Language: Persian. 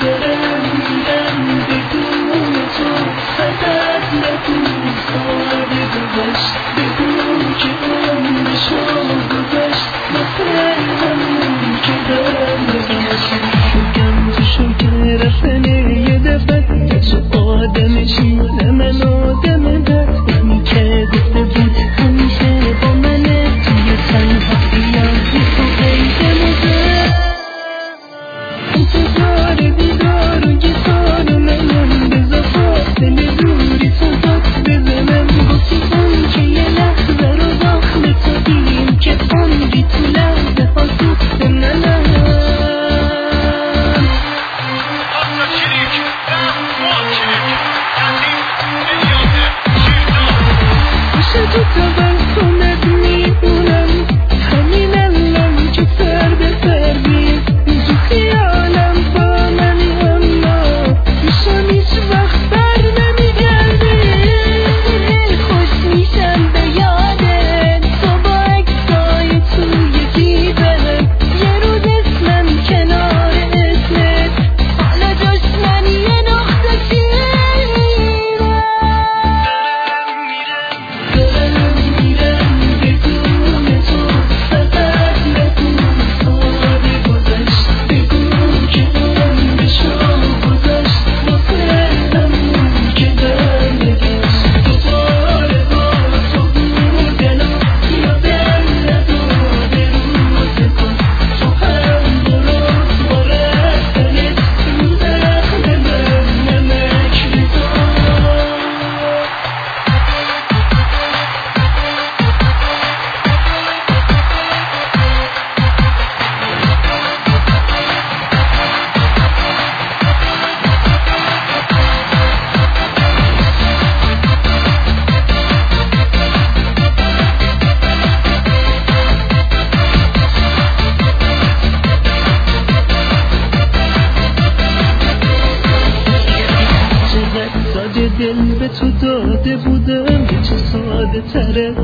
دارم میرم بدون تو، فقط نگو سال گذشت، بگو که عمرشو گذشت واسه همون که دارم بگشت. شکم تو شکر رفتن یه دفعه تو آدمشی نه من آدم بد، اونی که گفته بود همیشه با منه توی تنهایی تو قید مزد. انتظار دیدار و گیتار و نمون بزا فاصله دوری تو داد بزنم با تو اون که یه لحظه رو داخل تو دیم که عمری تو لحظه ها دوست منم. باشه تو توسطت میمونم همین الان که سر به سر بیم تو خیالم با من، اما میشم هیچ وقت بر نمیگردی. خوش میشم به یادت تو با عکسای توی جیبت، یه روز اسمم کنار اسمت حالا جاش من یه نقطه چیرم. دارم میرم بدون تو، فقط نگو سال گذشت، بگو که عمرشو گذشت واسه همون که دارم بگشت. دوباره با تو بودنم یادم نداده روز کن، تو هم درست با رفتنت رو زخم من نمک ریزا. چقدر ساده دل به تو داده بودم که چه ساده تره